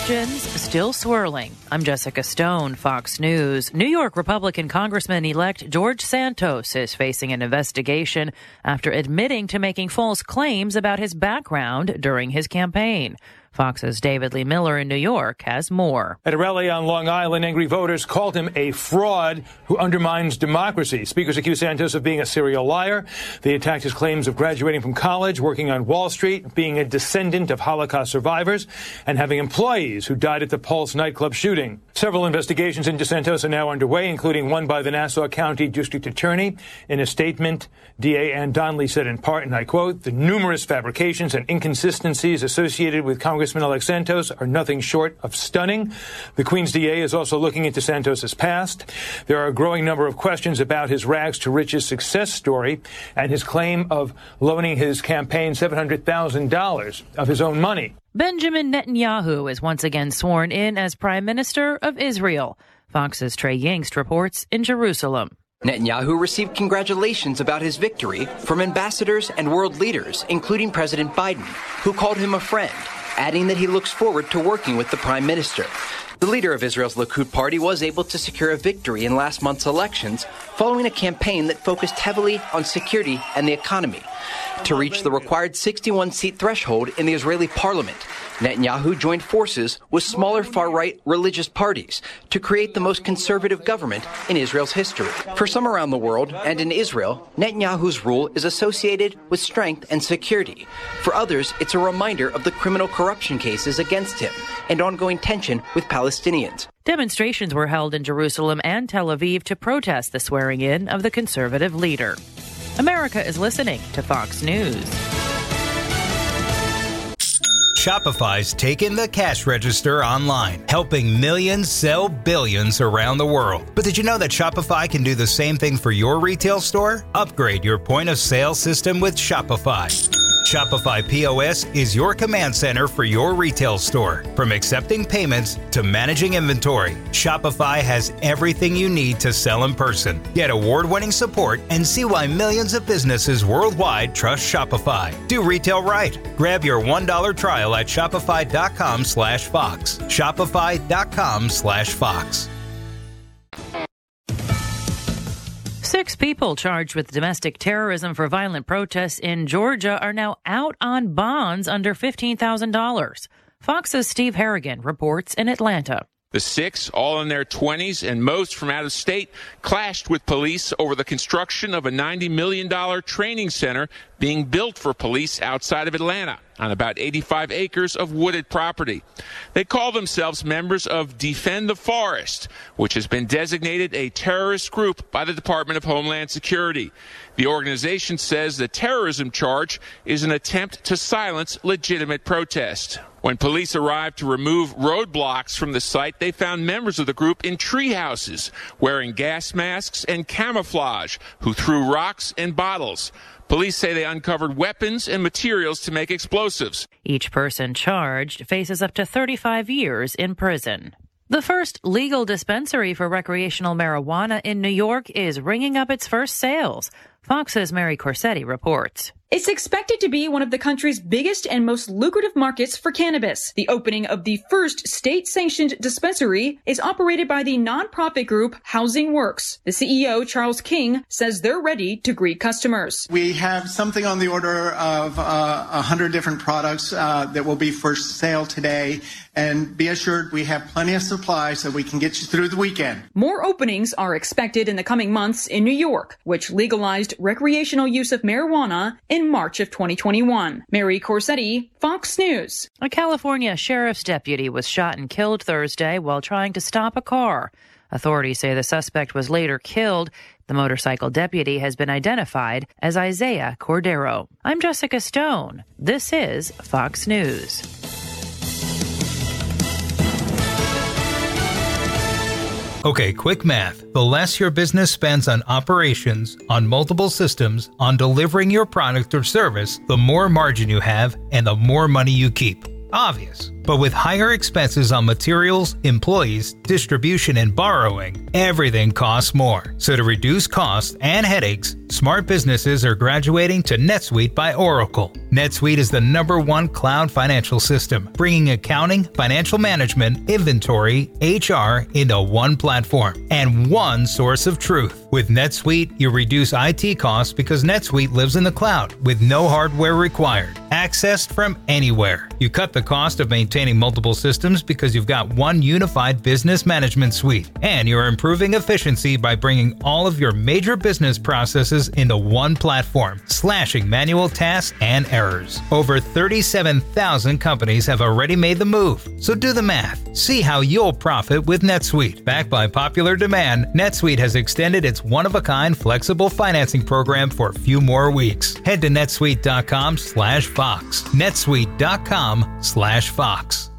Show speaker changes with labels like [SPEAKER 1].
[SPEAKER 1] Questions still swirling. I'm Jessica Stone, Fox News. New York Republican Congressman-elect George Santos is facing an investigation after admitting to making false claims about his background during his campaign. Fox's David Lee Miller in New York has more.
[SPEAKER 2] At a rally on Long Island, angry voters called him a fraud who undermines democracy. Speakers accused Santos of being a serial liar. They attacked his claims of graduating from college, working on Wall Street, being a descendant of Holocaust survivors, and having employees who died at the Pulse nightclub shooting. Several investigations into Santos are now underway, including one by the Nassau County District Attorney. In a statement, DA Ann Donnelly said in part, and I quote, "The numerous fabrications and inconsistencies associated with Congressman-elect Santos are nothing short of stunning." The Queens DA is also looking into Santos's past. There are a growing number of questions about his rags to riches success story and his claim of loaning his campaign $700,000 of his own money.
[SPEAKER 1] Benjamin Netanyahu is once again sworn in as Prime Minister of Israel. Fox's Trey Yingst reports in Jerusalem.
[SPEAKER 3] Netanyahu received congratulations about his victory from ambassadors and world leaders, including President Biden, who called him a friend, adding that he looks forward to working with the prime minister. The leader of Israel's Likud party was able to secure a victory in last month's elections following a campaign that focused heavily on security and the economy. To reach the required 61-seat threshold in the Israeli parliament, Netanyahu joined forces with smaller far-right religious parties to create the most conservative government in Israel's history. For some around the world and in Israel, Netanyahu's rule is associated with strength and security. For others, it's a reminder of the criminal corruption cases against him and ongoing tension with Palestinians.
[SPEAKER 1] Demonstrations were held in Jerusalem and Tel Aviv to protest the swearing-in of the conservative leader. America is listening to Fox News.
[SPEAKER 4] Shopify's taken the cash register online, helping millions sell billions around the world. But did you know that Shopify can do the same thing for your retail store? Upgrade your point-of-sale system with Shopify. Shopify POS is your command center for your retail store. From accepting payments to managing inventory, Shopify has everything you need to sell in person. Get award-winning support and see why millions of businesses worldwide trust Shopify. Do retail right. Grab your $1 trial at shopify.com/Fox. Shopify.com/Fox.
[SPEAKER 1] 6 people charged with domestic terrorism for violent protests in Georgia are now out on bonds under $15,000. Fox's Steve Harrigan reports in Atlanta.
[SPEAKER 5] The 6, all in their 20s and most from out of state, clashed with police over the construction of a $90 million training center being built for police outside of Atlanta on about 85 acres of wooded property. They call themselves members of Defend the Forest, which has been designated a terrorist group by the Department of Homeland Security. The organization says the terrorism charge is an attempt to silence legitimate protest. When police arrived to remove roadblocks from the site, they found members of the group in tree houses wearing gas masks and camouflage who threw rocks and bottles. Police say they uncovered weapons and materials to make explosives.
[SPEAKER 1] Each person charged faces up to 35 years in prison. The first legal dispensary for recreational marijuana in New York is ringing up its first sales. Fox's Mary Corsetti reports.
[SPEAKER 6] It's expected to be one of the country's biggest and most lucrative markets for cannabis. The opening of the first state-sanctioned dispensary is operated by the nonprofit group Housing Works. The CEO, Charles King, says they're ready to greet customers.
[SPEAKER 7] We have something on the order of 100 different products that will be for sale today. And be assured we have plenty of supply so we can get you through the weekend.
[SPEAKER 6] More openings are expected in the coming months in New York, which legalized recreational use of marijuana in March of 2021. Mary Corsetti, Fox News.
[SPEAKER 1] A California sheriff's deputy was shot and killed Thursday while trying to stop a car. Authorities say the suspect was later killed. The motorcycle deputy has been identified as Isaiah Cordero. I'm Jessica Stone. This is Fox News.
[SPEAKER 4] Okay, quick math. The less your business spends on operations, on multiple systems, on delivering your product or service, the more margin you have and the more money you keep. Obvious. But with higher expenses on materials, employees, distribution, and borrowing, everything costs more. So to reduce costs and headaches, smart businesses are graduating to NetSuite by Oracle. NetSuite is the #1 cloud financial system, bringing accounting, financial management, inventory, HR into one platform and one source of truth. With NetSuite, you reduce IT costs because NetSuite lives in the cloud with no hardware required, accessed from anywhere. You cut the cost of maintaining multiple systems because you've got one unified business management suite, and you're improving efficiency by bringing all of your major business processes into one platform, slashing manual tasks and errors. Over 37,000 companies have already made the move, so do the math. See how you'll profit with NetSuite. Backed by popular demand, NetSuite has extended its one-of-a-kind flexible financing program for a few more weeks. Head to netsuite.com/Fox. netsuite.com/Fox.